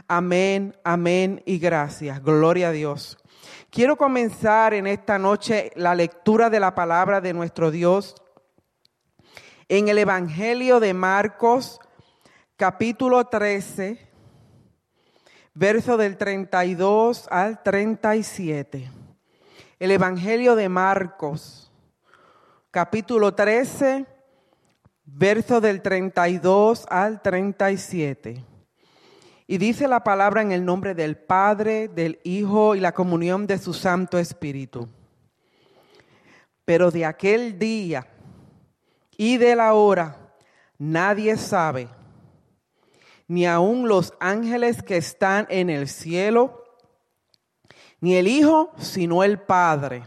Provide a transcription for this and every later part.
Amén, amén y gracias. Gloria a Dios. Quiero comenzar en esta noche la lectura de la palabra de nuestro Dios en el Evangelio de Marcos, capítulo 13, verso del 32 al 37. El Evangelio de Marcos, capítulo 13, verso del 32 al 37. Y dice la palabra en el nombre del Padre, del Hijo y la comunión de su Santo Espíritu. Pero de aquel día y de la hora nadie sabe, ni aun los ángeles que están en el cielo, ni el Hijo, sino el Padre.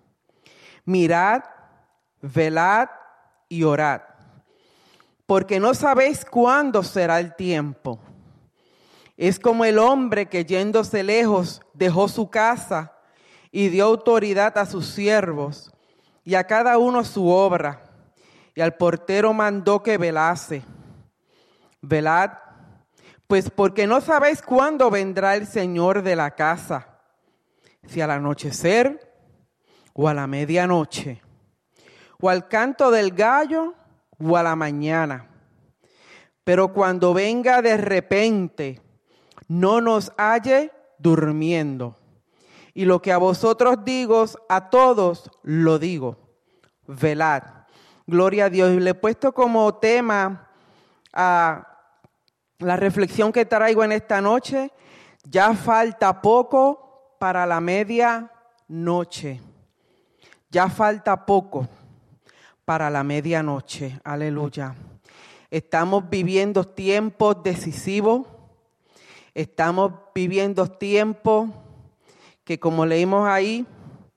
Mirad, velad y orad, porque no sabéis cuándo será el tiempo. Es como el hombre que yéndose lejos dejó su casa y dio autoridad a sus siervos y a cada uno su obra. Y al portero mandó que velase. Velad, pues porque no sabéis cuándo vendrá el Señor de la casa, si al anochecer o a la medianoche, o al canto del gallo o a la mañana. Pero cuando venga de repente, no nos halle durmiendo. Y lo que a vosotros digo, a todos lo digo. Velad. Gloria a Dios. Y le he puesto como tema a la reflexión que traigo en esta noche. Ya falta poco para la medianoche. Ya falta poco para la medianoche. Aleluya. Estamos viviendo tiempos decisivos. Estamos viviendo tiempos que, como leímos ahí,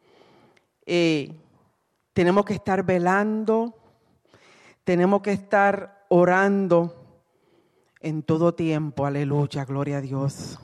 tenemos que estar velando, tenemos que estar orando en todo tiempo. Aleluya, gloria a Dios.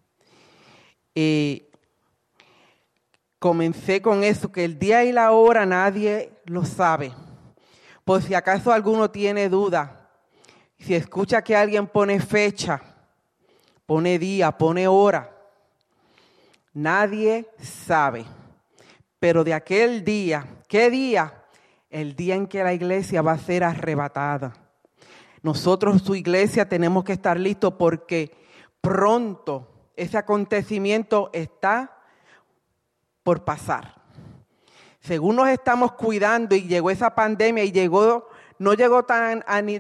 Comencé con eso, que el día y la hora nadie lo sabe. Por si acaso alguno tiene duda, si escucha que alguien pone fecha, pone día, pone hora, nadie sabe. Pero de aquel día, ¿qué día? El día en que la iglesia va a ser arrebatada. Nosotros, su iglesia, tenemos que estar listos porque pronto ese acontecimiento está por pasar. Según nos estamos cuidando y llegó esa pandemia y no llegó tan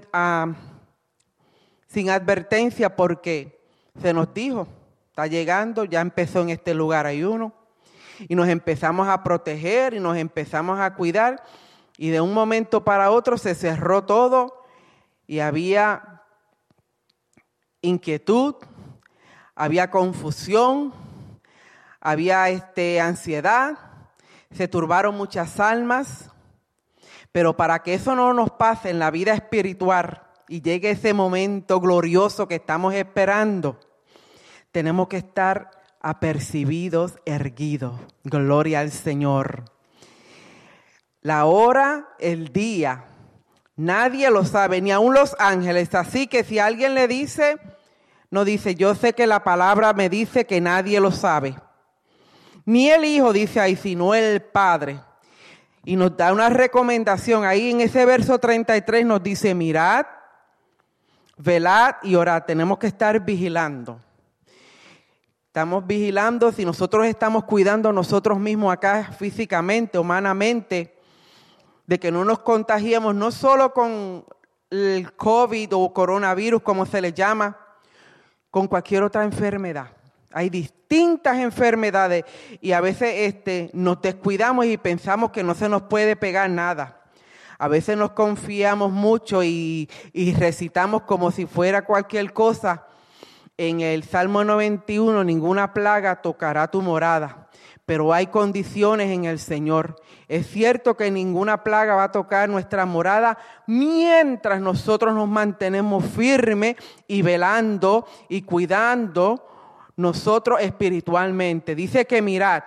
sin advertencia porque se nos dijo, está llegando, ya empezó en este lugar ayuno. Y nos empezamos a proteger y nos empezamos a cuidar. Y de un momento para otro se cerró todo y había inquietud, había confusión, había ansiedad, se turbaron muchas almas. Pero para que eso no nos pase en la vida espiritual y llegue ese momento glorioso que estamos esperando, tenemos que estar apercibidos, erguidos. Gloria al Señor. La hora, el día, nadie lo sabe, ni aun los ángeles. Así que si alguien le dice, no dice, yo sé que la palabra me dice que nadie lo sabe. Ni el Hijo dice ahí, sino el Padre. Y nos da una recomendación. Ahí en ese verso 33 nos dice, mirad, velad y orad. Tenemos que estar vigilando. Estamos vigilando si nosotros estamos cuidando nosotros mismos acá físicamente, humanamente, de que no nos contagiemos no solo con el COVID o coronavirus, como se le llama, con cualquier otra enfermedad. Hay distintas enfermedades y a veces nos descuidamos y pensamos que no se nos puede pegar nada. A veces nos confiamos mucho y recitamos como si fuera cualquier cosa. En el Salmo 91, ninguna plaga tocará tu morada, pero hay condiciones en el Señor. Es cierto que ninguna plaga va a tocar nuestra morada mientras nosotros nos mantenemos firmes y velando y cuidando nosotros espiritualmente. Dice que mirad,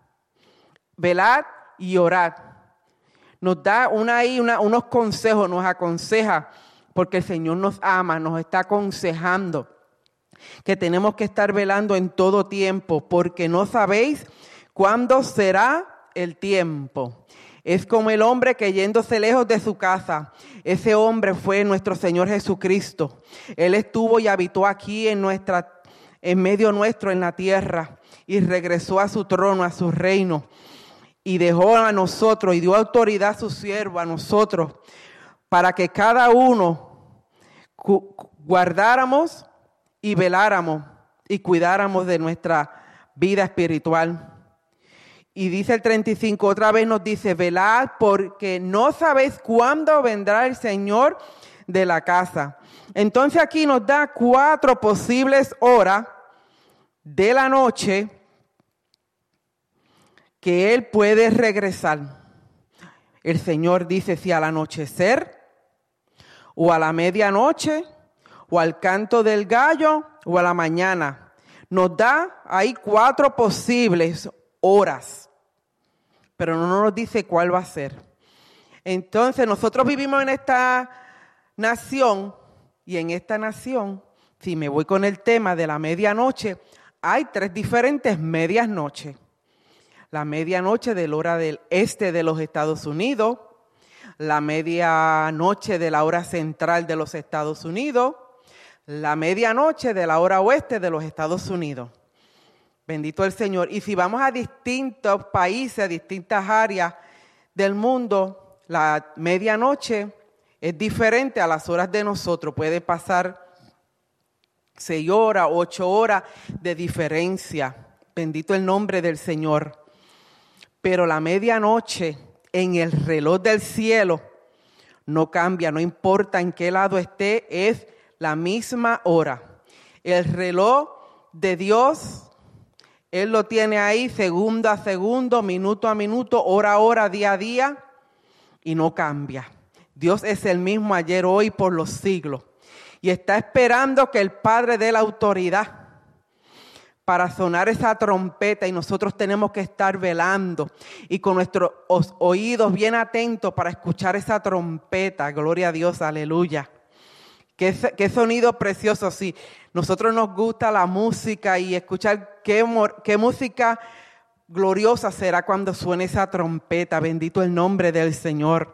velad y orad. Nos da unos consejos, nos aconseja, porque el Señor nos ama, nos está aconsejando. que tenemos que estar velando en todo tiempo, porque no sabéis cuándo será el tiempo. Es como el hombre que yéndose lejos de su casa. Ese hombre fue nuestro Señor Jesucristo. Él estuvo y habitó aquí en medio nuestro en la tierra y regresó a su trono, a su reino, y dejó a nosotros y dio autoridad a su siervo, a nosotros, para que cada uno guardáramos y veláramos y cuidáramos de nuestra vida espiritual. Y dice el 35, otra vez nos dice, velad porque no sabéis cuándo vendrá el Señor de la casa. Entonces aquí nos da 4 posibles horas de la noche que Él puede regresar. El Señor dice si al anochecer, o a la medianoche, o al canto del gallo, o a la mañana. Nos da ahí 4 posibles horas, pero no nos dice cuál va a ser. Entonces nosotros vivimos en esta nación, y en esta nación, si me voy con el tema de la medianoche, hay 3 diferentes medias noches. La medianoche de la hora del este de los Estados Unidos, la medianoche de la hora central de los Estados Unidos, la medianoche de la hora oeste de los Estados Unidos. Bendito el Señor. Y si vamos a distintos países, a distintas áreas del mundo, la medianoche es diferente a las horas de nosotros. Puede pasar 6 horas, 8 horas de diferencia. Bendito el nombre del Señor. Pero la medianoche en el reloj del cielo no cambia, no importa en qué lado esté, es la misma hora. El reloj de Dios, Él lo tiene ahí segundo a segundo, minuto a minuto, hora a hora, día a día, y no cambia. Dios es el mismo ayer, hoy, por los siglos. Y está esperando que el Padre dé la autoridad para sonar esa trompeta, y nosotros tenemos que estar velando y con nuestros oídos bien atentos para escuchar esa trompeta. Gloria a Dios, aleluya. Qué sonido precioso, sí. Nosotros nos gusta la música y escuchar qué música gloriosa será cuando suene esa trompeta. Bendito el nombre del Señor.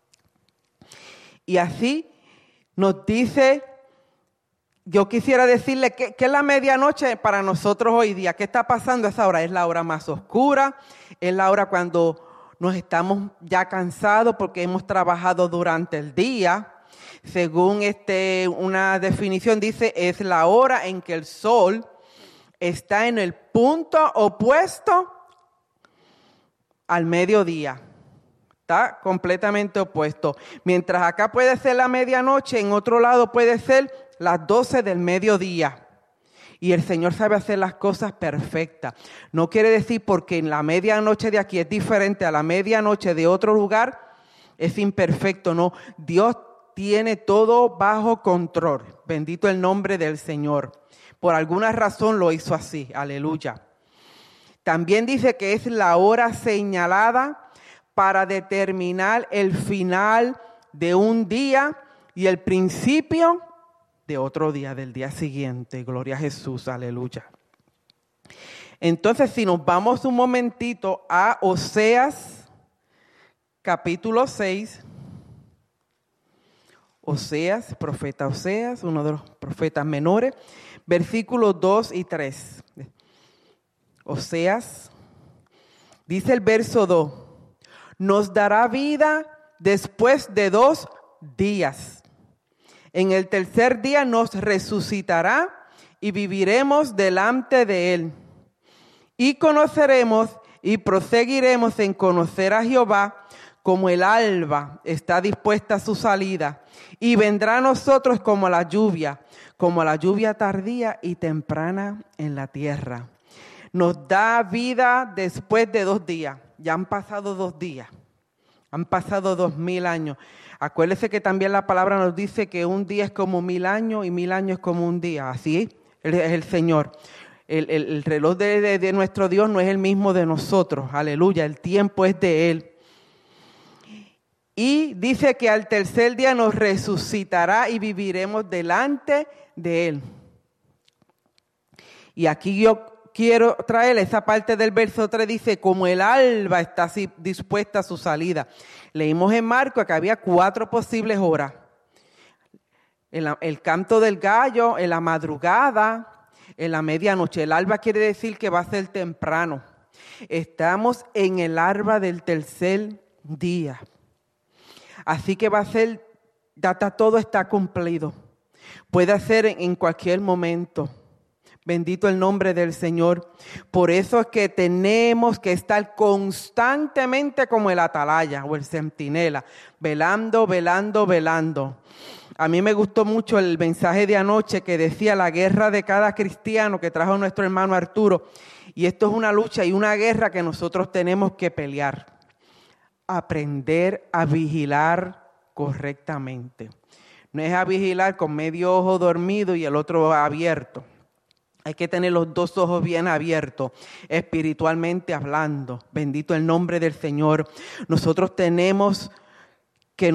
Y así nos dice, yo quisiera decirle que es la medianoche para nosotros hoy día. ¿Qué está pasando a esa hora? Es la hora más oscura, es la hora cuando nos estamos ya cansados porque hemos trabajado durante el día. Según una definición dice, es la hora en que el sol está en el punto opuesto al mediodía. Está completamente opuesto. Mientras acá puede ser la medianoche, en otro lado puede ser las 12 del mediodía. Y el Señor sabe hacer las cosas perfectas. No quiere decir porque en la medianoche de aquí es diferente a la medianoche de otro lugar, es imperfecto. No, Dios tiene todo bajo control. Bendito el nombre del Señor. Por alguna razón lo hizo así. Aleluya. También dice que es la hora señalada para determinar el final de un día y el principio de otro día, del día siguiente. Gloria a Jesús, aleluya. Entonces, si nos vamos un momentito a Oseas, capítulo 6. Oseas, profeta Oseas, uno de los profetas menores, versículos 2 y 3. Oseas, dice el verso 2, nos dará vida después de 2 días. En el tercer día nos resucitará y viviremos delante de Él. Y conoceremos y proseguiremos en conocer a Jehová como el alba está dispuesta a su salida. Y vendrá a nosotros como la lluvia tardía y temprana en la tierra. Nos da vida después de 2 días. Ya han pasado 2 días. Han pasado 2000 años. Acuérdese que también la palabra nos dice que un día es como 1000 años y 1000 años es como un día. Así es el Señor. El reloj de nuestro Dios no es el mismo de nosotros. Aleluya. El tiempo es de Él. Y dice que al tercer día nos resucitará y viviremos delante de Él. Y aquí yo quiero traer esa parte del verso 3, dice, como el alba está así dispuesta a su salida. Leímos en Marcos que había 4 posibles horas. El canto del gallo, en la madrugada, en la medianoche. El alba quiere decir que va a ser temprano. Estamos en el alba del tercer día. Así que va a ser, todo está cumplido. Puede ser en cualquier momento. Bendito el nombre del Señor. Por eso es que tenemos que estar constantemente como el atalaya o el centinela, velando, velando, velando. A mí me gustó mucho el mensaje de anoche que decía la guerra de cada cristiano que trajo nuestro hermano Arturo. Y esto es una lucha y una guerra que nosotros tenemos que pelear. Aprender a vigilar correctamente. No es a vigilar con medio ojo dormido y el otro abierto. Hay que tener los 2 ojos bien abiertos, espiritualmente hablando. Bendito el nombre del Señor. Nosotros tenemos que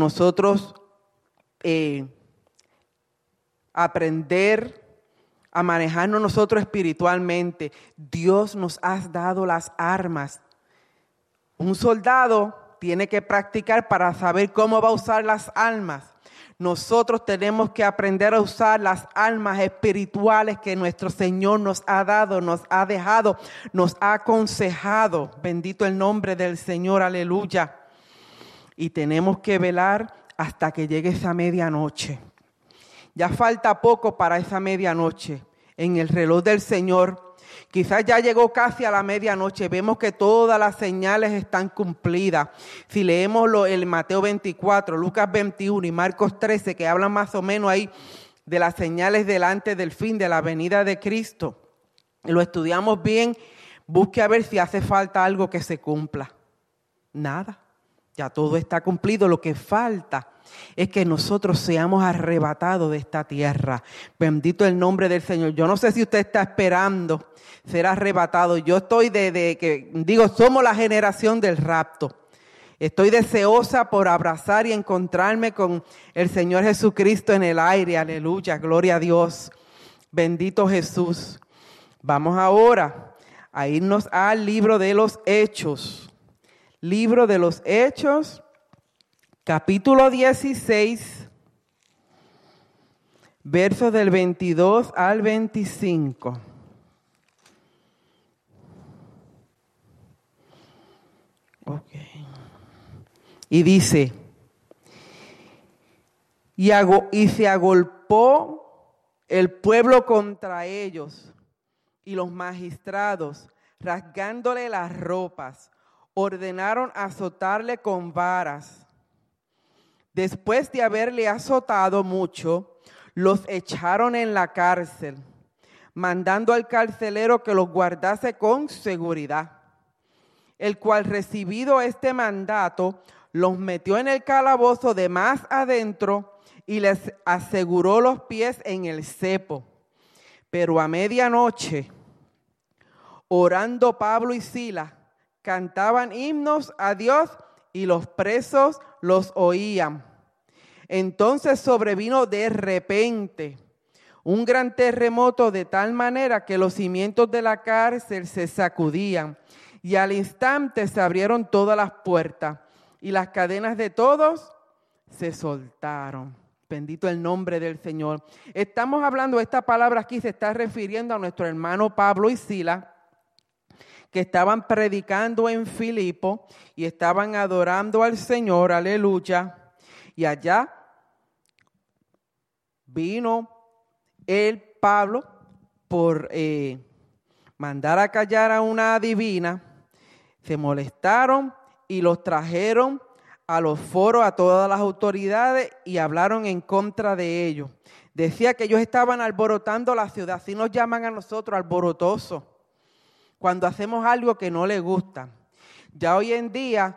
aprender a manejarnos nosotros espiritualmente. Dios nos ha dado las armas. Un soldado tiene que practicar para saber cómo va a usar las armas. Nosotros tenemos que aprender a usar las armas espirituales que nuestro Señor nos ha dado, nos ha dejado, nos ha aconsejado. Bendito el nombre del Señor, aleluya. Y tenemos que velar hasta que llegue esa medianoche. Ya falta poco para esa medianoche. En el reloj del Señor, quizás ya llegó casi a la medianoche. Vemos que todas las señales están cumplidas. Si leemos el Mateo 24, Lucas 21 y Marcos 13, que hablan más o menos ahí de las señales delante del fin, de la venida de Cristo, lo estudiamos bien, busque a ver si hace falta algo que se cumpla. Nada, ya todo está cumplido. Lo que falta es que nosotros seamos arrebatados de esta tierra. Bendito el nombre del Señor. Yo no sé si usted está esperando ser arrebatado. Yo estoy somos la generación del rapto. Estoy deseosa por abrazar y encontrarme con el Señor Jesucristo en el aire. Aleluya, gloria a Dios. Bendito Jesús. Vamos ahora a irnos al libro de los Hechos. Libro de los Hechos. Capítulo 16, versos del 22 al 25. Okay. Y dice, y se agolpó el pueblo contra ellos y los magistrados, rasgándole las ropas, ordenaron azotarle con varas. Después de haberle azotado mucho, los echaron en la cárcel, mandando al carcelero que los guardase con seguridad, el cual, recibido este mandato, los metió en el calabozo de más adentro y les aseguró los pies en el cepo. Pero a medianoche, orando Pablo y Silas, cantaban himnos a Dios y los presos los oían. Entonces sobrevino de repente un gran terremoto, de tal manera que los cimientos de la cárcel se sacudían, y al instante se abrieron todas las puertas y las cadenas de todos se soltaron. Bendito el nombre del Señor. Estamos hablando, esta palabra aquí se está refiriendo a nuestro hermano Pablo y Silas, que estaban predicando en Filipo y estaban adorando al Señor, aleluya. Y allá vino el Pablo por mandar a callar a una adivina. Se molestaron y los trajeron a los foros, a todas las autoridades, y hablaron en contra de ellos. Decía que ellos estaban alborotando la ciudad. Así nos llaman a nosotros, alborotosos, cuando hacemos algo que no les gusta. Ya hoy en día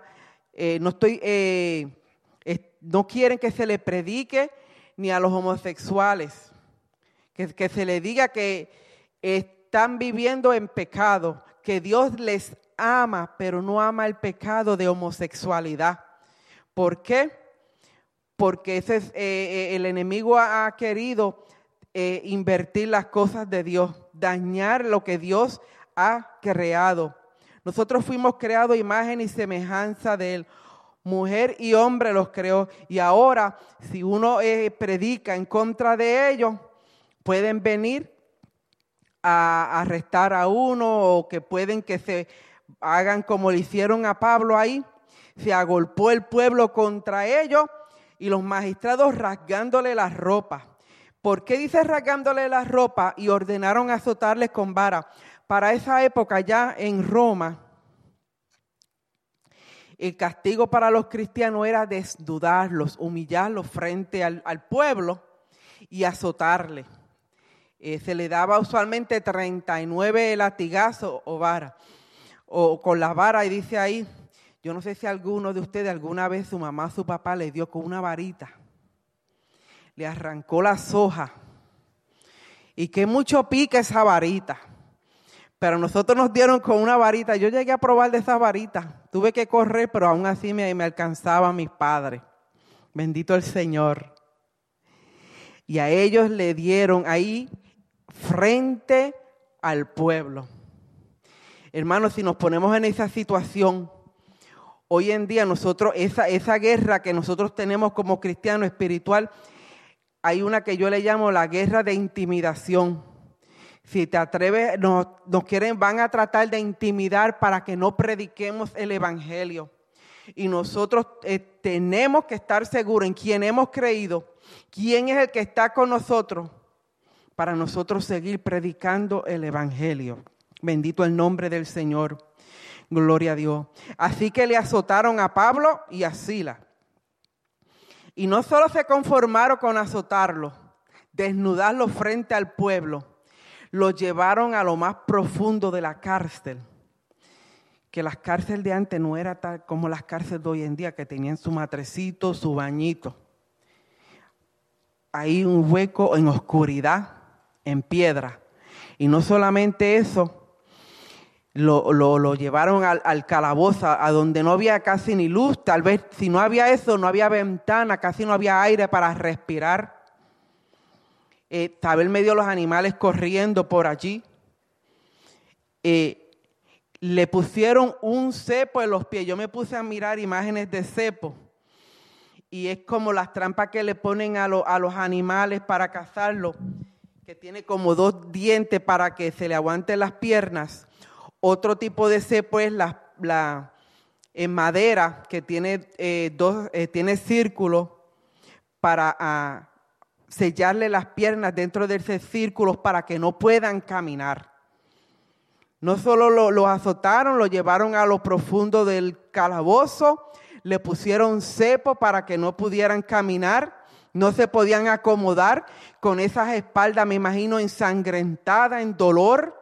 no quieren que se le predique ni a los homosexuales, que se les diga que están viviendo en pecado, que Dios les ama, pero no ama el pecado de homosexualidad. ¿Por qué? Porque el enemigo ha querido invertir las cosas de Dios, dañar lo que Dios ha creado. Nosotros fuimos creados a imagen y semejanza de Él. Mujer y hombre los creó. Y ahora, si uno predica en contra de ellos, pueden venir a arrestar a uno, o que pueden que se hagan como le hicieron a Pablo ahí. Se agolpó el pueblo contra ellos y los magistrados rasgándole las ropas. ¿Por qué dice rasgándole las ropas? Y ordenaron azotarles con vara. Para esa época ya en Roma, el castigo para los cristianos era desnudarlos, humillarlos frente al pueblo y azotarles. Se le daba usualmente 39 latigazos o vara, o con la vara, y dice ahí, yo no sé si alguno de ustedes alguna vez su mamá o su papá le dio con una varita, le arrancó las hojas, y que mucho pica esa varita. Pero nosotros nos dieron con una varita. Yo llegué a probar de esa varita. Tuve que correr, pero aún así me alcanzaban mis padres. Bendito el Señor. Y a ellos le dieron ahí frente al pueblo. Hermanos, si nos ponemos en esa situación, hoy en día nosotros, esa guerra que nosotros tenemos como cristianos espiritual, hay una que yo le llamo la guerra de intimidación. Si te atreves, van a tratar de intimidar para que no prediquemos el evangelio. Y nosotros tenemos que estar seguros en quién hemos creído, quién es el que está con nosotros, para nosotros seguir predicando el evangelio. Bendito el nombre del Señor. Gloria a Dios. Así que le azotaron a Pablo y a Silas. Y no solo se conformaron con azotarlo, desnudarlo frente al pueblo, lo llevaron a lo más profundo de la cárcel. Que las cárceles de antes no eran tal como las cárceles de hoy en día, que tenían su matrecito, su bañito. Hay un hueco en oscuridad, en piedra. Y no solamente eso, lo llevaron al calabozo, a donde no había casi ni luz. Tal vez si no había eso, no había ventana, casi no había aire para respirar. Estaba en medio de los animales corriendo por allí. Le pusieron un cepo en los pies. Yo me puse a mirar imágenes de cepo. Y es como las trampas que le ponen a los animales para cazarlos, que tiene como 2 dientes para que se le aguanten las piernas. Otro tipo de cepo es la en madera, que tiene tiene círculos para sellarle las piernas dentro de ese círculo para que no puedan caminar. No solo lo azotaron, lo llevaron a lo profundo del calabozo, le pusieron cepo para que no pudieran caminar, no se podían acomodar con esas espaldas, me imagino, ensangrentadas, en dolor.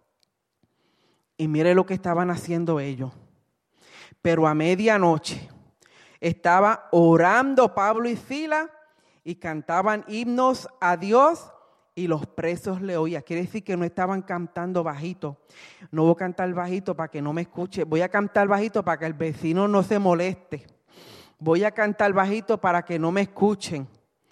Y mire lo que estaban haciendo ellos. Pero a medianoche estaba orando Pablo y Silas, y cantaban himnos a Dios y los presos le oían. Quiere decir que no estaban cantando bajito. No voy a cantar bajito para que no me escuche. Voy a cantar bajito para que el vecino no se moleste. Voy a cantar bajito para que no me escuchen.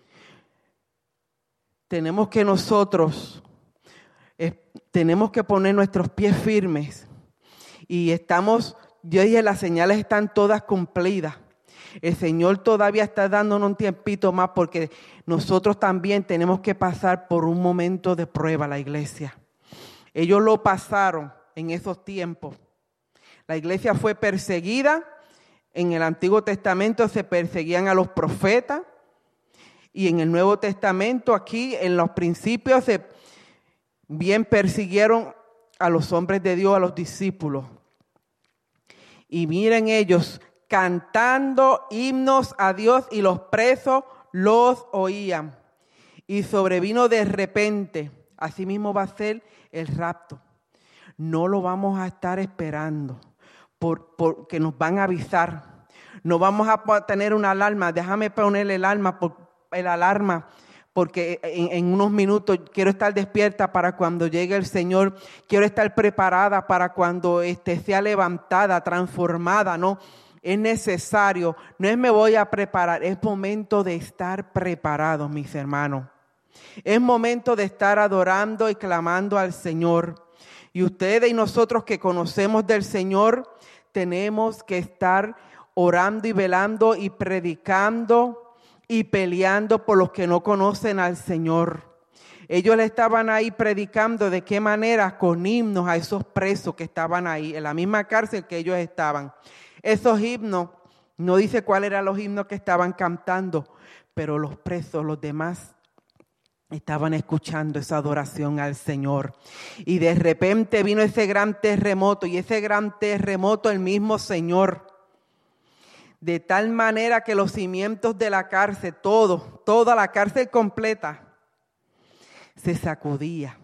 Tenemos que nosotros, tenemos que poner nuestros pies firmes. Y yo dije, las señales están todas cumplidas. El Señor todavía está dándonos un tiempito más, porque nosotros también tenemos que pasar por un momento de prueba, la iglesia. Ellos lo pasaron en esos tiempos. La iglesia fue perseguida. En el Antiguo Testamento se perseguían a los profetas. Y en el Nuevo Testamento, aquí en los principios, bien persiguieron a los hombres de Dios, a los discípulos. Y miren ellos cantando himnos a Dios, y los presos los oían. Y sobrevino de repente. Así mismo va a ser el rapto. No lo vamos a estar esperando porque nos van a avisar. No vamos a tener una alarma. Déjame poner el alarma porque en unos minutos quiero estar despierta para cuando llegue el Señor. Quiero estar preparada para cuando sea levantada, transformada, ¿no? Es necesario, no es me voy a preparar, es momento de estar preparados, mis hermanos. Es momento de estar adorando y clamando al Señor. Y ustedes y nosotros que conocemos del Señor, tenemos que estar orando y velando y predicando y peleando por los que no conocen al Señor. Ellos le estaban ahí predicando de qué manera, con himnos a esos presos que estaban ahí, en la misma cárcel que ellos estaban. Esos himnos, no dice cuáles eran los himnos que estaban cantando, pero los presos, los demás, estaban escuchando esa adoración al Señor. Y de repente vino ese gran terremoto, y ese gran terremoto el mismo Señor. De tal manera que los cimientos de la cárcel, toda la cárcel completa, se sacudía.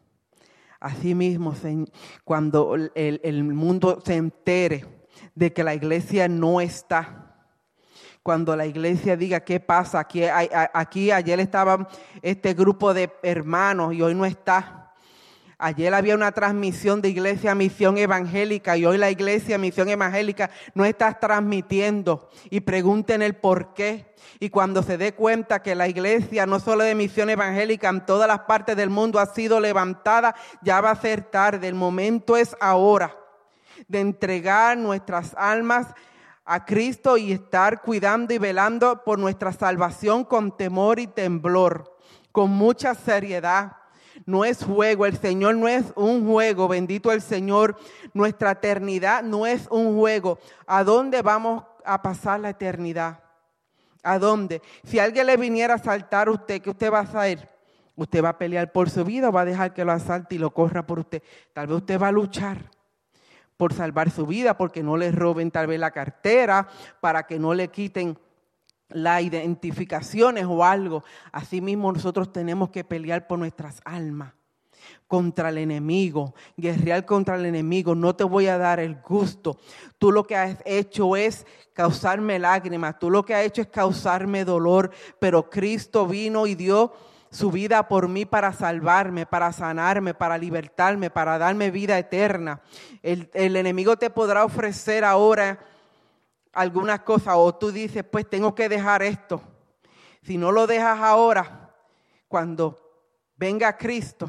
Asimismo, cuando el mundo se entere de que la iglesia no está, cuando la iglesia diga qué pasa, aquí ayer estaba este grupo de hermanos y hoy no está. Ayer había una transmisión de Iglesia Misión Evangélica y hoy la Iglesia Misión Evangélica no está transmitiendo. Y pregunten el por qué. Y cuando se dé cuenta que la iglesia, no solo de Misión Evangélica, en todas las partes del mundo ha sido levantada, ya va a ser tarde. El momento es ahora de entregar nuestras almas a Cristo y estar cuidando y velando por nuestra salvación con temor y temblor, con mucha seriedad. No es juego, el Señor no es un juego, bendito el Señor. Nuestra eternidad no es un juego. ¿A dónde vamos a pasar la eternidad? ¿A dónde? Si alguien le viniera a asaltar a usted, ¿qué usted va a hacer? ¿Usted va a pelear por su vida o va a dejar que lo asalte y lo corra por usted? Tal vez usted va a luchar por salvar su vida, porque no le roben tal vez la cartera, para que no le quiten las identificaciones o algo. Asimismo, nosotros tenemos que pelear por nuestras almas contra el enemigo, guerrear contra el enemigo. No te voy a dar el gusto. Tú lo que has hecho es causarme lágrimas, tú lo que has hecho es causarme dolor, pero Cristo vino y dio su vida por mí para salvarme, para sanarme, para libertarme, para darme vida eterna. El enemigo te podrá ofrecer ahora algunas cosas, o tú dices, pues tengo que dejar esto. Si no lo dejas ahora, cuando venga Cristo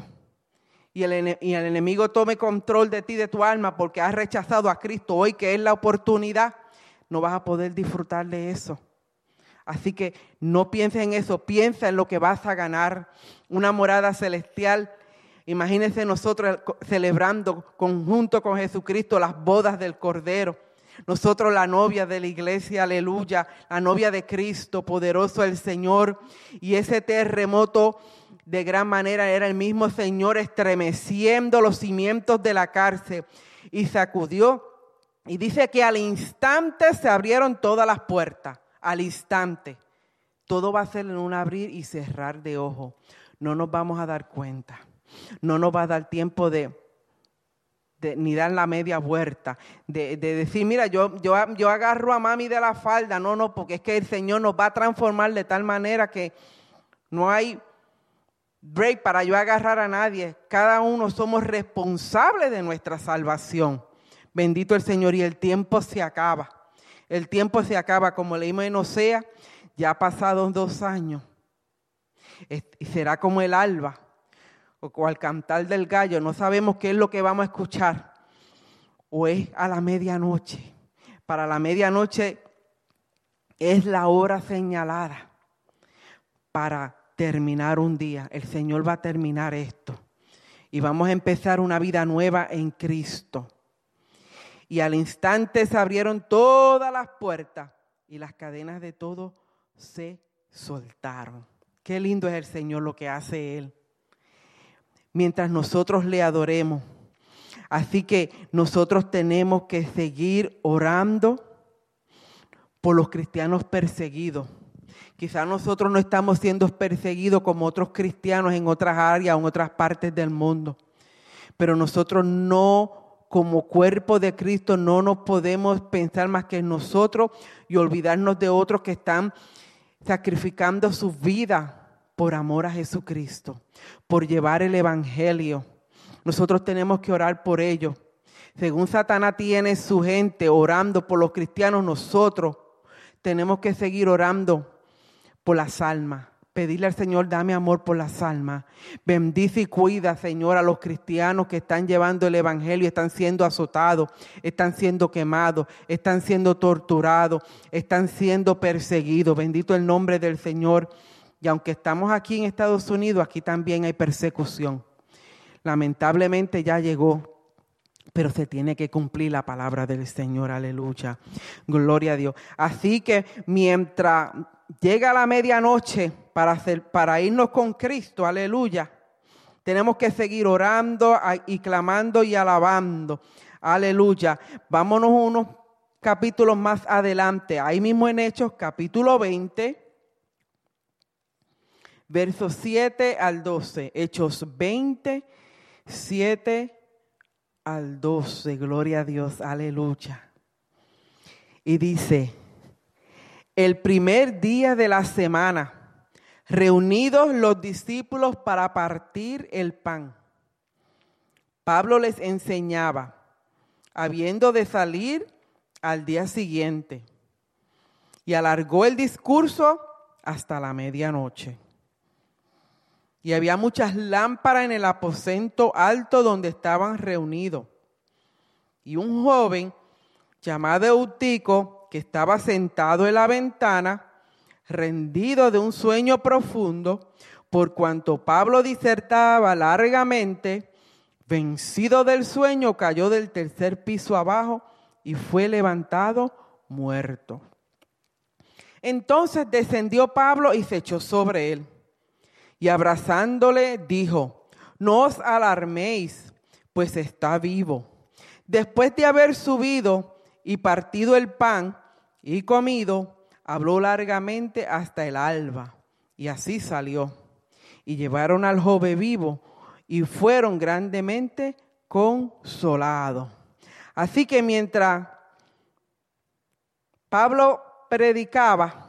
y el enemigo tome control de ti, de tu alma, porque has rechazado a Cristo hoy, que es la oportunidad, no vas a poder disfrutar de eso. Así que no pienses en eso, piensa en lo que vas a ganar, una morada celestial. Imagínense nosotros celebrando conjunto con Jesucristo las bodas del Cordero. Nosotros la novia de la iglesia, aleluya, la novia de Cristo, poderoso el Señor. Y ese terremoto de gran manera era el mismo Señor estremeciendo los cimientos de la cárcel y sacudió. Y dice que al instante se abrieron todas las puertas, al instante. Todo va a ser en un abrir y cerrar de ojos. No nos vamos a dar cuenta, no nos va a dar tiempo ni dar la media vuelta, de decir, mira, yo agarro a mami de la falda. No, porque es que el Señor nos va a transformar de tal manera que no hay break para yo agarrar a nadie. Cada uno somos responsables de nuestra salvación. Bendito el Señor. Y el tiempo se acaba. El tiempo se acaba, como leímos en Oseas, ya ha pasado 2 años. Y será como el alba, o al cantar del gallo. No sabemos qué es lo que vamos a escuchar. O es a la medianoche. Para la medianoche es la hora señalada para terminar un día. El Señor va a terminar esto. Y vamos a empezar una vida nueva en Cristo. Y al instante se abrieron todas las puertas y las cadenas de todo se soltaron. Qué lindo es el Señor, lo que hace Él, mientras nosotros le adoremos. Así que nosotros tenemos que seguir orando por los cristianos perseguidos. Quizás nosotros no estamos siendo perseguidos como otros cristianos en otras áreas o en otras partes del mundo. Pero nosotros no, como cuerpo de Cristo, no nos podemos pensar más que en nosotros y olvidarnos de otros que están sacrificando sus vidas por amor a Jesucristo, por llevar el evangelio. Nosotros tenemos que orar por ellos. Según Satanás tiene su gente orando por los cristianos, nosotros tenemos que seguir orando por las almas, pedirle al Señor, dame amor por las almas. Bendice y cuida, Señor, a los cristianos que están llevando el evangelio, están siendo azotados, están siendo quemados, están siendo torturados, están siendo perseguidos. Bendito el nombre del Señor. Y aunque estamos aquí en Estados Unidos, aquí también hay persecución. Lamentablemente ya llegó, pero se tiene que cumplir la palabra del Señor. Aleluya. Gloria a Dios. Así que mientras llega la medianoche para irnos con Cristo, aleluya, tenemos que seguir orando y clamando y alabando. Aleluya. Vámonos unos capítulos más adelante. Ahí mismo en Hechos, capítulo 20. Versos 7 al 12, Hechos 20, 7 al 12, gloria a Dios, aleluya. Y dice, el primer día de la semana, reunidos los discípulos para partir el pan, Pablo les enseñaba, habiendo de salir al día siguiente, y alargó el discurso hasta la medianoche. Y había muchas lámparas en el aposento alto donde estaban reunidos. Y un joven llamado Eutico, que estaba sentado en la ventana, rendido de un sueño profundo, por cuanto Pablo disertaba largamente, vencido del sueño, cayó del tercer piso abajo y fue levantado muerto. Entonces descendió Pablo y se echó sobre él. Y abrazándole dijo, no os alarméis, pues está vivo. Después de haber subido y partido el pan y comido, habló largamente hasta el alba. Y así salió. Y llevaron al joven vivo y fueron grandemente consolados. Así que mientras Pablo predicaba,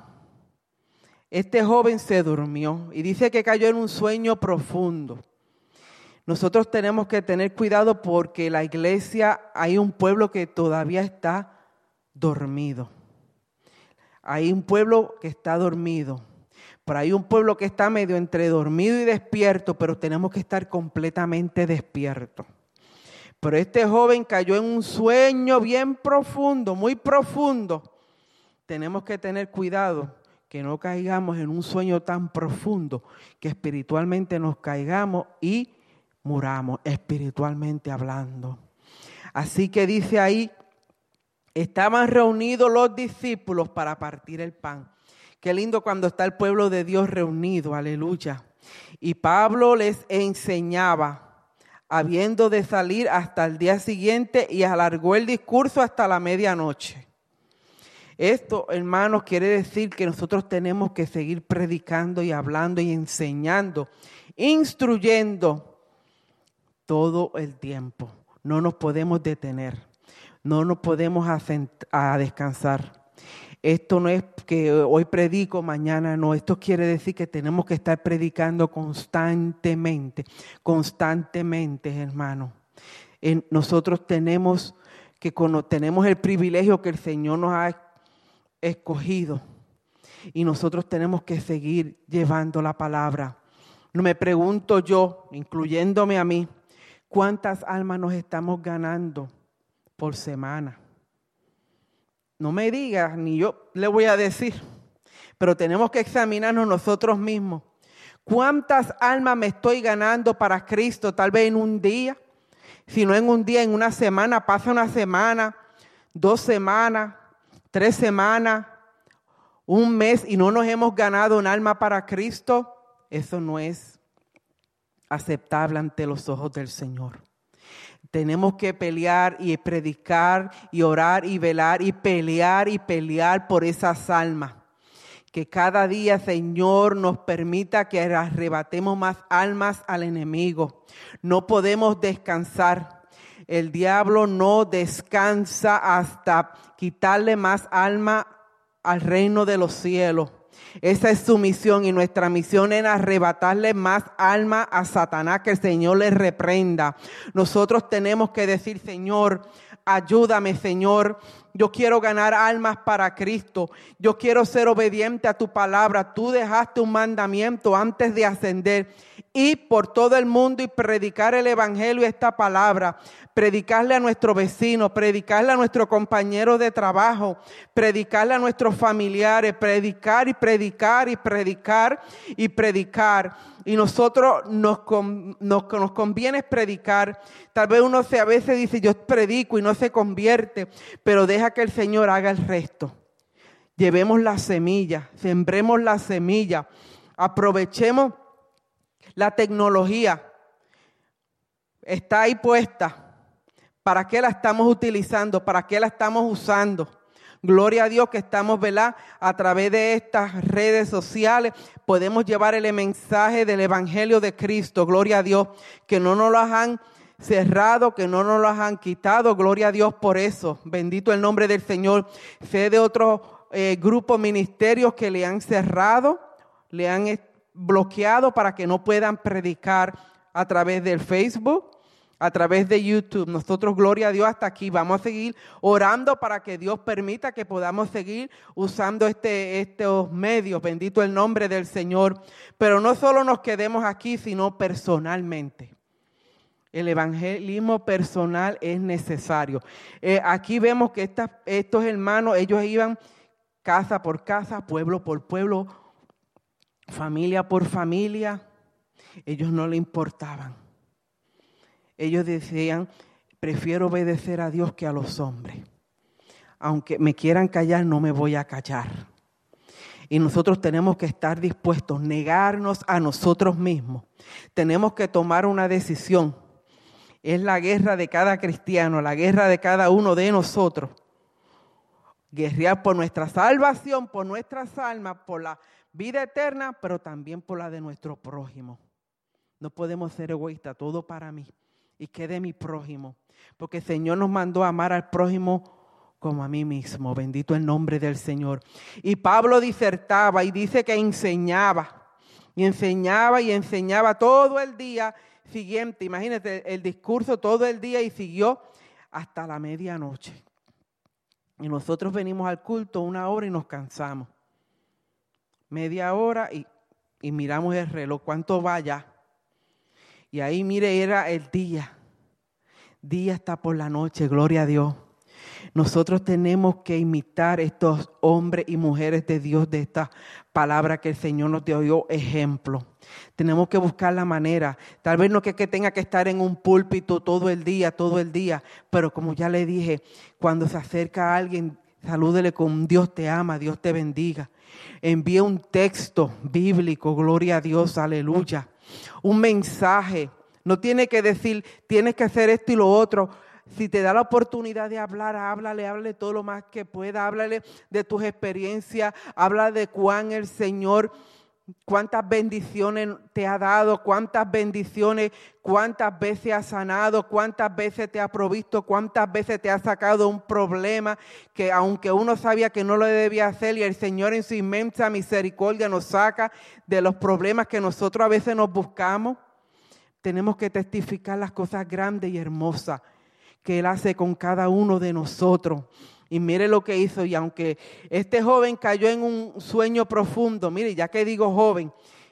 este joven se durmió y dice que cayó en un sueño profundo. Nosotros tenemos que tener cuidado porque la iglesia, hay un pueblo que todavía está dormido. Hay un pueblo que está dormido, pero hay un pueblo que está medio entre dormido y despierto, pero tenemos que estar completamente despiertos. Pero este joven cayó en un sueño bien profundo, muy profundo. Tenemos que tener cuidado que no caigamos en un sueño tan profundo que espiritualmente nos caigamos y muramos, espiritualmente hablando. Así que dice ahí, estaban reunidos los discípulos para partir el pan. Qué lindo cuando está el pueblo de Dios reunido, aleluya. Y Pablo les enseñaba, habiendo de salir hasta el día siguiente, y alargó el discurso hasta la medianoche. Esto, hermanos, quiere decir que nosotros tenemos que seguir predicando y hablando y enseñando, instruyendo todo el tiempo. No nos podemos detener, no nos podemos a descansar. Esto no es que hoy predico, mañana no. Esto quiere decir que tenemos que estar predicando constantemente, hermanos. Nosotros tenemos el privilegio que el Señor nos ha escogido y nosotros tenemos que seguir llevando la palabra. No me pregunto yo, incluyéndome a mí, ¿cuántas almas nos estamos ganando por semana? No me digas, ni yo le voy a decir, pero tenemos que examinarnos nosotros mismos. ¿Cuántas almas me estoy ganando para Cristo? Tal vez en un día, si no en un día, en una semana, pasa una semana, 2 semanas, 3 semanas, un mes y no nos hemos ganado un alma para Cristo. Eso no es aceptable ante los ojos del Señor. Tenemos que pelear y predicar y orar y velar y pelear por esas almas. Que cada día, Señor, nos permita que arrebatemos más almas al enemigo. No podemos descansar. El diablo no descansa hasta quitarle más alma al reino de los cielos. Esa es su misión, y nuestra misión es arrebatarle más alma a Satanás, que el Señor le reprenda. Nosotros tenemos que decir: Señor, ayúdame, Señor. Yo quiero ganar almas para Cristo. Yo quiero ser obediente a tu palabra. Tú dejaste un mandamiento antes de ascender: ir por todo el mundo y predicar el evangelio, esta palabra. Predicarle a nuestro vecino, predicarle a nuestro compañero de trabajo, predicarle a nuestros familiares, predicar y predicar y predicar y predicar. Y nosotros nos conviene predicar. Tal vez uno a veces dice: yo predico, y no se convierte, pero deja que el Señor haga el resto. Llevemos la semilla, sembremos la semilla, aprovechemos la tecnología. Está ahí puesta. ¿Para qué la estamos utilizando? ¿Para qué la estamos usando? Gloria a Dios que estamos, ¿verdad? A través de estas redes sociales podemos llevar el mensaje del Evangelio de Cristo. Gloria a Dios, que no nos lo han cerrado, que no nos lo han quitado. Gloria a Dios por eso. Bendito el nombre del Señor. Sé de otros grupos, ministerios que le han cerrado, le han bloqueado para que no puedan predicar a través del Facebook, a través de YouTube. Nosotros, gloria a Dios, hasta aquí vamos a seguir orando para que Dios permita que podamos seguir usando estos medios. Bendito el nombre del Señor. Pero no solo nos quedemos aquí, sino personalmente. El evangelismo personal es necesario. Aquí vemos que estos hermanos, ellos iban casa por casa, pueblo por pueblo, familia por familia. Ellos no le importaban. Ellos decían: prefiero obedecer a Dios que a los hombres. Aunque me quieran callar, no me voy a callar. Y nosotros tenemos que estar dispuestos, negarnos a nosotros mismos. Tenemos que tomar una decisión. Es la guerra de cada cristiano, la guerra de cada uno de nosotros. Guerrear por nuestra salvación, por nuestras almas, por la vida eterna, pero también por la de nuestro prójimo. No podemos ser egoístas, todo para mí y que de mi prójimo, porque el Señor nos mandó a amar al prójimo como a mí mismo. Bendito el nombre del Señor. Y Pablo disertaba y dice que enseñaba todo el día siguiente. Imagínate el discurso todo el día, y siguió hasta la medianoche. Y nosotros venimos al culto 1 hora y nos cansamos. Media hora y miramos el reloj, ¿cuánto va ya? Y ahí, mire, era el día. Día está por la noche, gloria a Dios. Nosotros tenemos que imitar estos hombres y mujeres de Dios, de esta palabra que el Señor nos dio ejemplo. Tenemos que buscar la manera. Tal vez no que tenga que estar en un púlpito todo el día, pero como ya le dije, cuando se acerca a alguien, salúdele con: Dios te ama, Dios te bendiga. Envíe un texto bíblico, gloria a Dios, aleluya. Un mensaje. No tiene que decir: tienes que hacer esto y lo otro. Si te da la oportunidad de hablar, háblale todo lo más que pueda. Háblale de tus experiencias. Habla de cuán el Señor, cuántas bendiciones te ha dado, cuántas bendiciones, cuántas veces ha sanado, cuántas veces te ha provisto, cuántas veces te ha sacado un problema que aunque uno sabía que no lo debía hacer, y el Señor en su inmensa misericordia nos saca de los problemas que nosotros a veces nos buscamos. Tenemos que testificar las cosas grandes y hermosas que Él hace con cada uno de nosotros. Y mire lo que hizo. Y aunque este joven cayó en un sueño profundo, mire, ya que digo joven,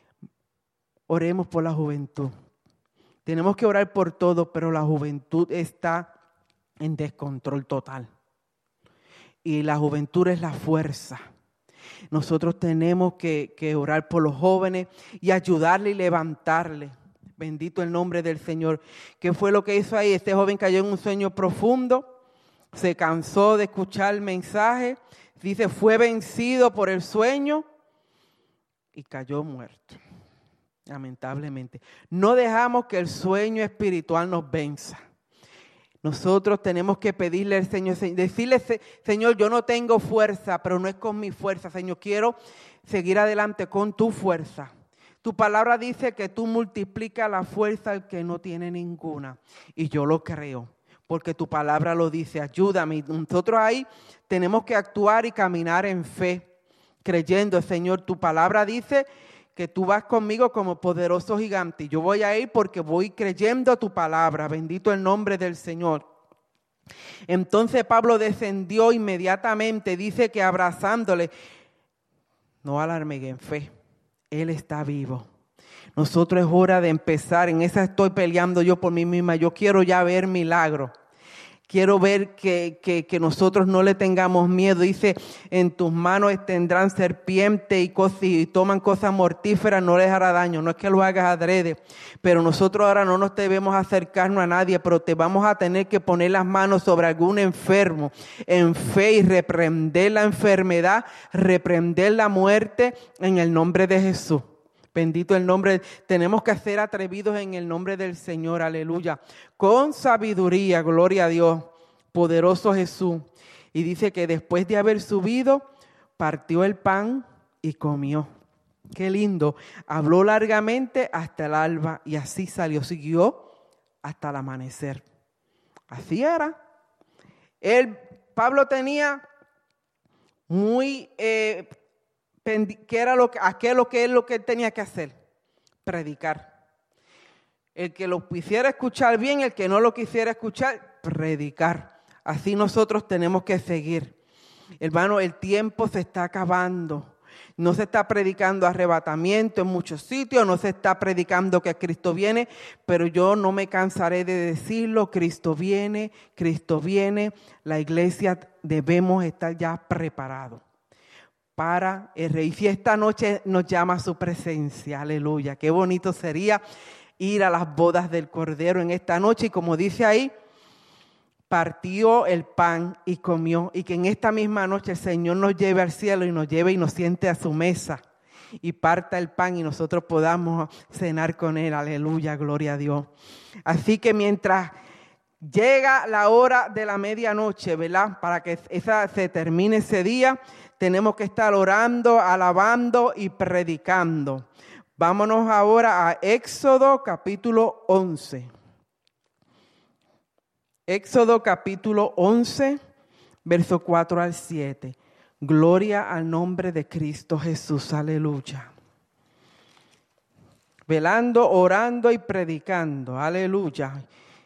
oremos por la juventud. Tenemos que orar por todo, pero la juventud está en descontrol total. Y la juventud es la fuerza. Nosotros tenemos que orar por los jóvenes y ayudarle y levantarle. Bendito el nombre del Señor. ¿Qué fue lo que hizo ahí? Este joven cayó en un sueño profundo. Se cansó de escuchar el mensaje. Dice, fue vencido por el sueño y cayó muerto. Lamentablemente. No dejamos que el sueño espiritual nos venza. Nosotros tenemos que pedirle al Señor, decirle, Señor, yo no tengo fuerza, pero no es con mi fuerza. Señor, quiero seguir adelante con tu fuerza. Tu palabra dice que tú multiplicas la fuerza al que no tiene ninguna. Y yo lo creo, porque tu palabra lo dice. Ayúdame. Nosotros ahí tenemos que actuar y caminar en fe. creyendo, Señor, tu palabra dice que tú vas conmigo como poderoso gigante. Y yo voy a ir porque voy creyendo tu palabra. Bendito el nombre del Señor. Entonces Pablo descendió inmediatamente, dice que abrazándole, no alarme en fe, Él está vivo. Nosotros es hora de empezar, en esa estoy peleando yo por mí misma, yo quiero ya ver milagros. Quiero ver que nosotros no le tengamos miedo. Dice, en tus manos tendrán serpiente y toman cosas mortíferas, no les hará daño. No es que lo hagas adrede, pero nosotros ahora no nos debemos acercarnos a nadie, pero te vamos a tener que poner las manos sobre algún enfermo en fe y reprender la enfermedad, reprender la muerte en el nombre de Jesús. Bendito el nombre. Tenemos que ser atrevidos en el nombre del Señor. Aleluya. Con sabiduría, gloria a Dios. Poderoso Jesús. Y dice que después de haber subido, partió el pan y comió. Qué lindo. Habló largamente hasta el alba y así siguió hasta el amanecer. Así era. Pablo tenía muy... ¿qué era lo que él tenía que hacer? Predicar. El que lo quisiera escuchar bien, el que no lo quisiera escuchar, predicar. Así nosotros tenemos que seguir. Hermano, el tiempo se está acabando. No se está predicando arrebatamiento en muchos sitios, no se está predicando que Cristo viene, pero yo no me cansaré de decirlo, Cristo viene, la iglesia debemos estar ya preparados para el Rey. Si esta noche nos llama a su presencia, aleluya, qué bonito sería ir a las bodas del Cordero en esta noche. Y como dice ahí, partió el pan y comió. Y que en esta misma noche el Señor nos lleve al cielo y nos lleve y nos siente a su mesa y parta el pan y nosotros podamos cenar con Él, aleluya, gloria a Dios. Así que mientras llega la hora de la medianoche, ¿verdad? Para que se termine ese día, tenemos que estar orando, alabando y predicando. Vámonos ahora a Éxodo capítulo 11. Éxodo capítulo 11, verso 4 al 7. Gloria al nombre de Cristo Jesús, aleluya. Velando, orando y predicando, aleluya.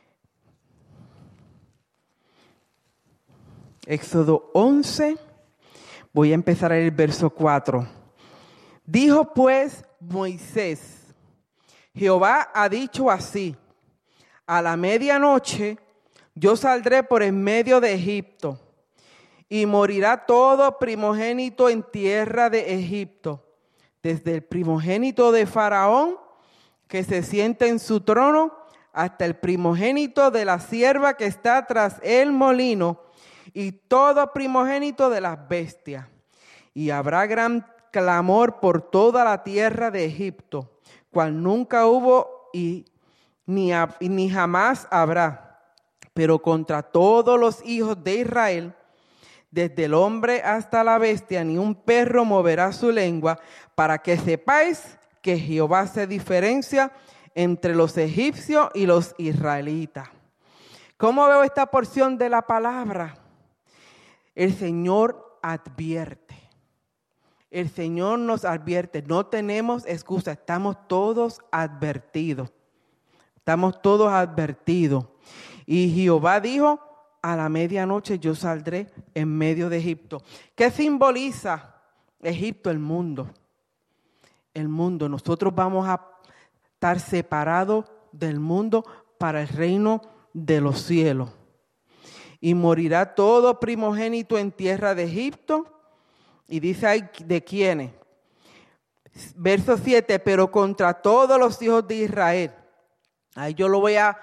Éxodo 11, voy a empezar el verso 4. Dijo pues Moisés, Jehová ha dicho así, a la medianoche yo saldré por en medio de Egipto y morirá todo primogénito en tierra de Egipto, desde el primogénito de Faraón que se sienta en su trono hasta el primogénito de la sierva que está tras el molino y todo primogénito de las bestias. Y habrá gran clamor por toda la tierra de Egipto, cual nunca hubo y ni jamás habrá. Pero contra todos los hijos de Israel, desde el hombre hasta la bestia, ni un perro moverá su lengua, para que sepáis que Jehová se diferencia entre los egipcios y los israelitas. ¿Cómo veo esta porción de la palabra? El Señor advierte. El Señor nos advierte. No tenemos excusa. Estamos todos advertidos. Estamos todos advertidos. Y Jehová dijo, a la medianoche yo saldré en medio de Egipto. ¿Qué simboliza Egipto? El mundo. El mundo. Nosotros vamos a estar separados del mundo para el reino de los cielos. Y morirá todo primogénito en tierra de Egipto. Y dice ahí, ¿de quiénes? Verso 7, pero contra todos los hijos de Israel. Ahí yo lo voy a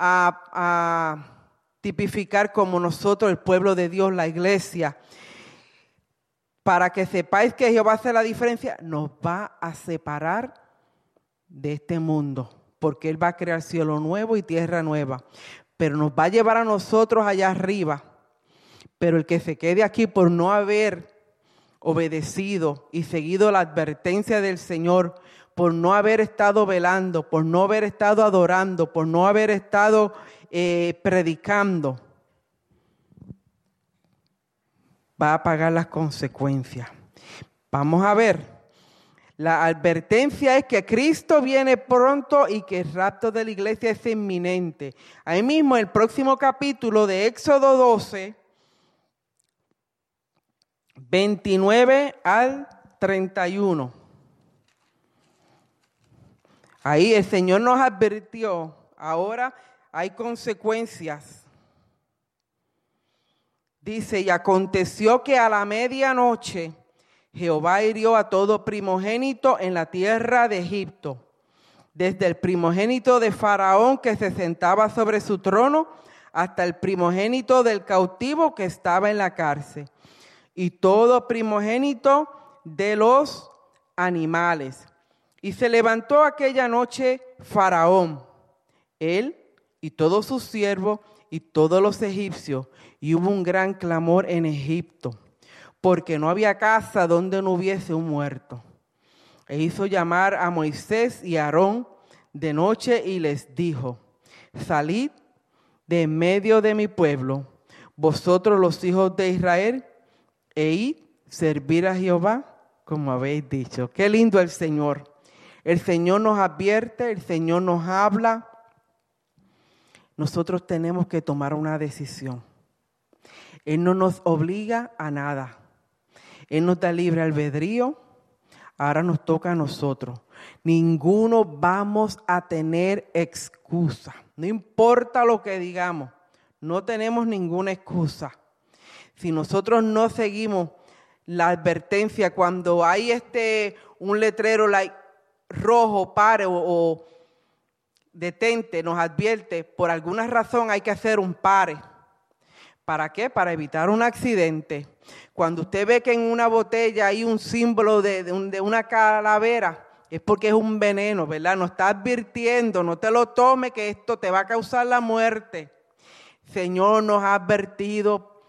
tipificar como nosotros, el pueblo de Dios, la iglesia. Para que sepáis que Jehová hace la diferencia, nos va a separar de este mundo. Porque Él va a crear cielo nuevo y tierra nueva. Pero nos va a llevar a nosotros allá arriba. Pero el que se quede aquí por no haber obedecido y seguido la advertencia del Señor, por no haber estado velando, por no haber estado adorando, por no haber estado predicando, va a pagar las consecuencias. Vamos a ver. La advertencia es que Cristo viene pronto y que el rapto de la iglesia es inminente. Ahí mismo, el próximo capítulo de Éxodo 12, 29 al 31. Ahí el Señor nos advirtió, ahora hay consecuencias. Dice, y aconteció que a la medianoche Jehová hirió a todo primogénito en la tierra de Egipto, desde el primogénito de Faraón que se sentaba sobre su trono, hasta el primogénito del cautivo que estaba en la cárcel, y todo primogénito de los animales. Y se levantó aquella noche Faraón, él y todos sus siervos y todos los egipcios, y hubo un gran clamor en Egipto, porque no había casa donde no hubiese un muerto. E hizo llamar a Moisés y a Aarón de noche y les dijo, salid de en medio de mi pueblo, vosotros los hijos de Israel, e id servir a Jehová, como habéis dicho. Qué lindo el Señor. El Señor nos advierte, el Señor nos habla. Nosotros tenemos que tomar una decisión. Él no nos obliga a nada. Él nos da libre albedrío. Ahora nos toca a nosotros. Ninguno vamos a tener excusa. No importa lo que digamos. No tenemos ninguna excusa. Si nosotros no seguimos la advertencia cuando hay un letrero rojo, pare o detente, nos advierte, por alguna razón hay que hacer un pare. ¿Para qué? Para evitar un accidente. Cuando usted ve que en una botella hay un símbolo de una calavera, es porque es un veneno, ¿verdad? Nos está advirtiendo, no te lo tomes que esto te va a causar la muerte. Señor nos ha advertido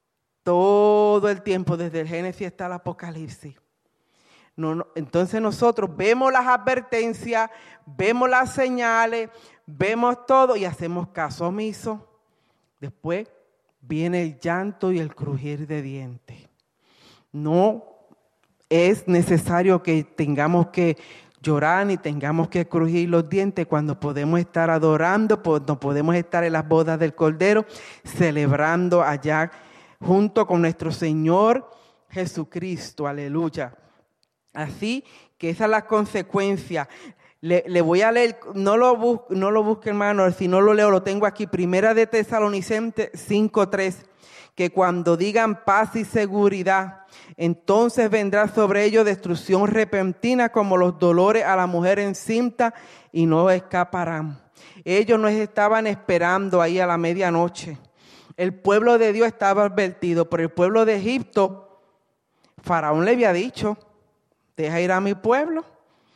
todo el tiempo, desde el Génesis hasta el Apocalipsis. Entonces nosotros vemos las advertencias, vemos las señales, vemos todo y hacemos caso omiso. Después viene el llanto y el crujir de dientes. No es necesario que tengamos que llorar ni tengamos que crujir los dientes cuando podemos estar adorando, cuando podemos estar en las bodas del Cordero, celebrando allá junto con nuestro Señor Jesucristo. Aleluya. Así que esa es la consecuencia. Le voy a leer, no lo busque, hermano, si no lo leo, lo tengo aquí. Primera de Tesalonicenses 5:3, que cuando digan paz y seguridad, entonces vendrá sobre ellos destrucción repentina como los dolores a la mujer encinta y no escaparán. Ellos nos estaban esperando ahí a la medianoche. El pueblo de Dios estaba advertido, pero el pueblo de Egipto, Faraón le había dicho, deja ir a mi pueblo.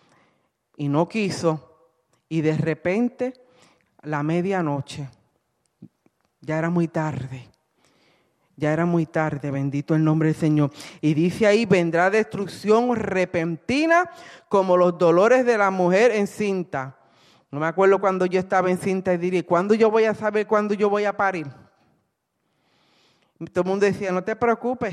Y no quiso. Y de repente, la medianoche, ya era muy tarde. Ya era muy tarde, bendito el nombre del Señor. Y dice ahí, vendrá destrucción repentina como los dolores de la mujer encinta. No me acuerdo cuando yo estaba encinta y diría, ¿cuándo yo voy a saber cuándo yo voy a parir? Todo el mundo decía, no te preocupes,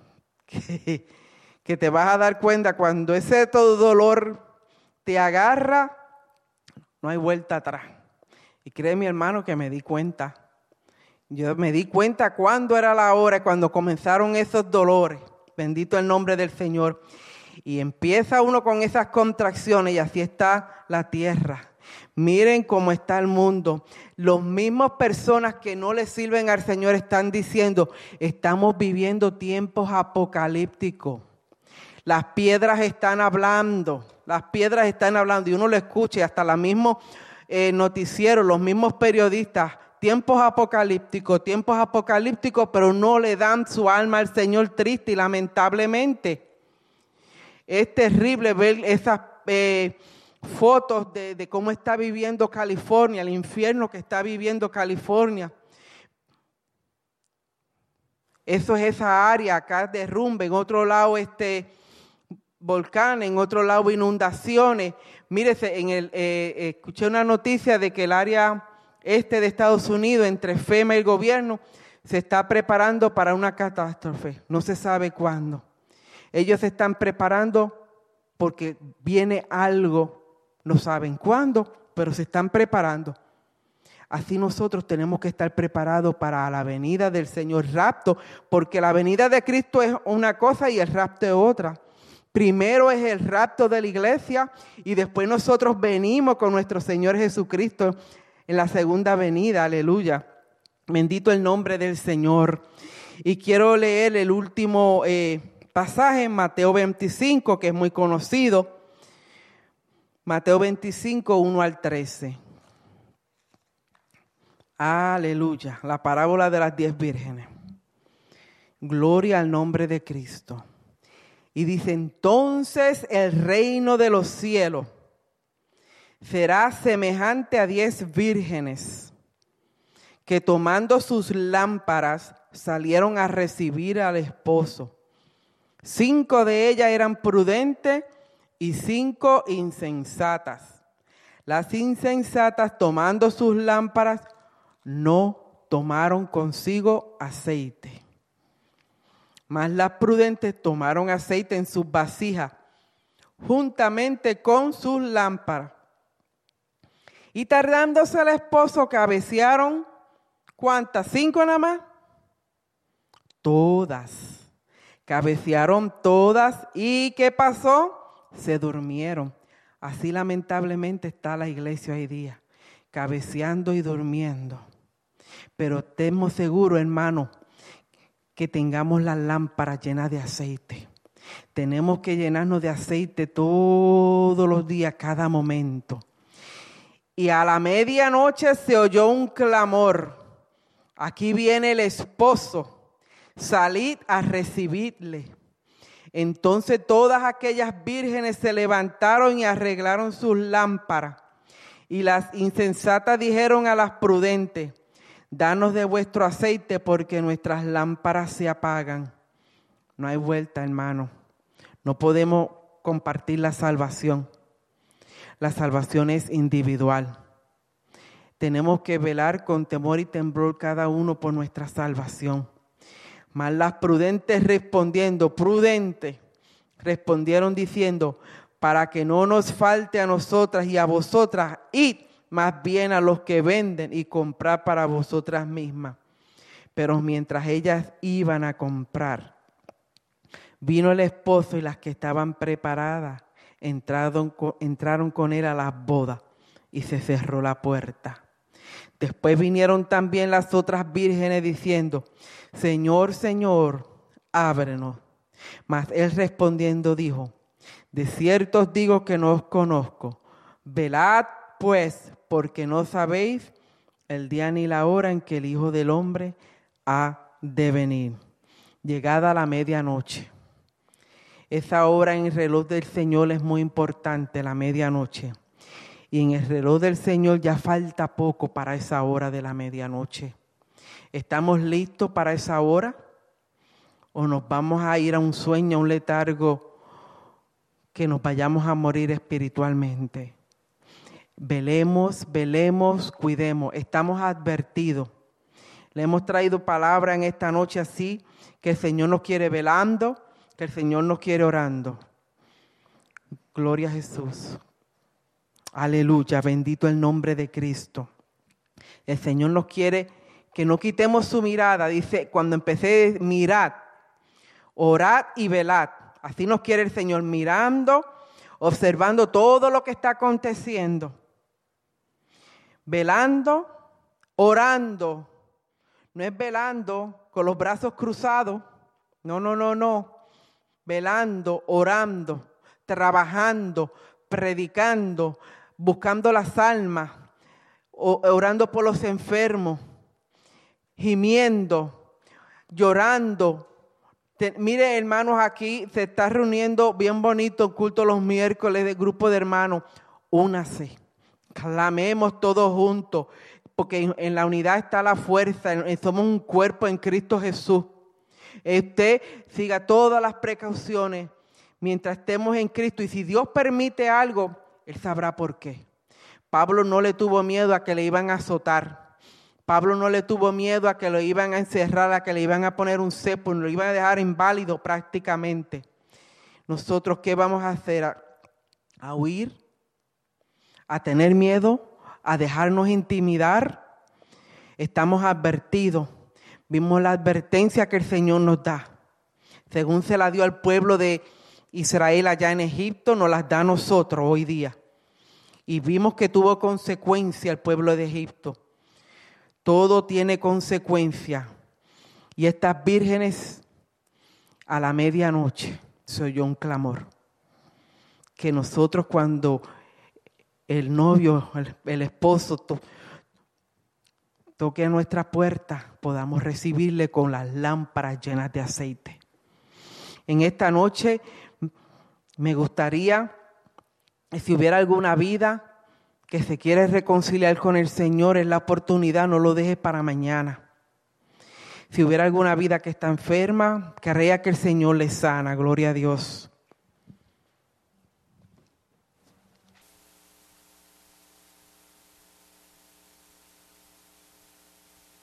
que te vas a dar cuenta cuando ese todo dolor te agarra, no hay vuelta atrás. Y cree mi hermano que me di cuenta. Yo me di cuenta cuándo era la hora, cuando comenzaron esos dolores. Bendito el nombre del Señor. Y empieza uno con esas contracciones y así está la tierra. Miren cómo está el mundo. Los mismos personas que no le sirven al Señor están diciendo, estamos viviendo tiempos apocalípticos. Las piedras están hablando. Y uno lo escucha y hasta los mismos noticieros, los mismos periodistas, tiempos apocalípticos, pero no le dan su alma al Señor triste y lamentablemente. Es terrible ver esas fotos de cómo está viviendo California, el infierno que está viviendo California. Eso es esa área, acá derrumbe, en otro lado volcanes, en otro lado inundaciones. Mírese, escuché una noticia de que el área de Estados Unidos, entre FEMA y el gobierno, se está preparando para una catástrofe. No se sabe cuándo. Ellos se están preparando porque viene algo, no saben cuándo, pero se están preparando. Así nosotros tenemos que estar preparados para la venida del Señor, rapto, porque la venida de Cristo es una cosa y el rapto es otra. Primero es el rapto de la iglesia y después nosotros venimos con nuestro Señor Jesucristo en la segunda venida, aleluya. Bendito el nombre del Señor. Y quiero leer el último pasaje en Mateo 25, que es muy conocido. Mateo 25, 1 al 13. Aleluya, la parábola de las 10 vírgenes. Gloria al nombre de Cristo. Y dice, entonces el reino de los cielos será semejante a 10 vírgenes que tomando sus lámparas salieron a recibir al esposo. 5 de ellas eran prudentes y 5 insensatas. Las insensatas tomando sus lámparas no tomaron consigo aceite. Mas las prudentes tomaron aceite en sus vasijas, juntamente con sus lámparas. Y tardándose el esposo, cabecearon, ¿cuántas? 5 nada más. Todas. Cabecearon todas. ¿Y qué pasó? Se durmieron. Así lamentablemente está la iglesia hoy día, cabeceando y durmiendo. Pero estemos seguros, hermano, que tengamos las lámparas llenas de aceite. Tenemos que llenarnos de aceite todos los días, cada momento. Y a la medianoche se oyó un clamor. Aquí viene el esposo. Salid a recibirle. Entonces todas aquellas vírgenes se levantaron y arreglaron sus lámparas. Y las insensatas dijeron a las prudentes, danos de vuestro aceite porque nuestras lámparas se apagan. No hay vuelta, hermano. No podemos compartir la salvación. La salvación es individual. Tenemos que velar con temor y temblor cada uno por nuestra salvación. Mas las prudentes respondieron diciendo, para que no nos falte a nosotras y a vosotras, id más bien a los que venden y comprad para vosotras mismas. Pero mientras ellas iban a comprar, vino el esposo y las que estaban preparadas entraron con él a las bodas y se cerró la puerta. Después vinieron también las otras vírgenes diciendo, Señor, Señor, ábrenos. Mas él respondiendo dijo, de cierto os digo que no os conozco. Velad pues, porque no sabéis el día ni la hora en que el Hijo del Hombre ha de venir. Llegada la medianoche. Esa hora en el reloj del Señor es muy importante, la medianoche. Y en el reloj del Señor ya falta poco para esa hora de la medianoche. ¿Estamos listos para esa hora? ¿O nos vamos a ir a un sueño, a un letargo, que nos vayamos a morir espiritualmente? Velemos, cuidemos. Estamos advertidos. Le hemos traído palabra en esta noche así, que el Señor nos quiere velando, que el Señor nos quiere orando. Gloria a Jesús. Aleluya, bendito el nombre de Cristo. El Señor nos quiere que no quitemos su mirada. Dice, cuando empecé, mirad, orad y velad. Así nos quiere el Señor, mirando, observando todo lo que está aconteciendo. Velando, orando. No es velando con los brazos cruzados. No. Velando, orando, trabajando, predicando, buscando las almas, orando por los enfermos, gimiendo, llorando. Mire, hermanos, aquí se está reuniendo bien bonito el culto los miércoles del grupo de hermanos. Únase, clamemos todos juntos, porque en la unidad está la fuerza, somos un cuerpo en Cristo Jesús. Usted siga todas las precauciones mientras estemos en Cristo, y si Dios permite algo, Él sabrá por qué. Pablo no le tuvo miedo a que le iban a azotar. Pablo no le tuvo miedo a que lo iban a encerrar, a que le iban a poner un cepo, lo iban a dejar inválido prácticamente. nosotros ¿qué vamos a hacer? ¿A huir? ¿A tener miedo? ¿A dejarnos intimidar? Estamos advertidos. Vimos la advertencia que el Señor nos da. Según se la dio al pueblo de Israel allá en Egipto, nos las da a nosotros hoy día. Y vimos que tuvo consecuencia el pueblo de Egipto. Todo tiene consecuencia. Y estas vírgenes a la medianoche se oyó un clamor. Que nosotros cuando el novio, el esposo toque a nuestra puerta, podamos recibirle con las lámparas llenas de aceite. En esta noche me gustaría, si hubiera alguna vida que se quiere reconciliar con el Señor, es la oportunidad, no lo dejes para mañana. Si hubiera alguna vida que está enferma, crea que el Señor le sana, gloria a Dios.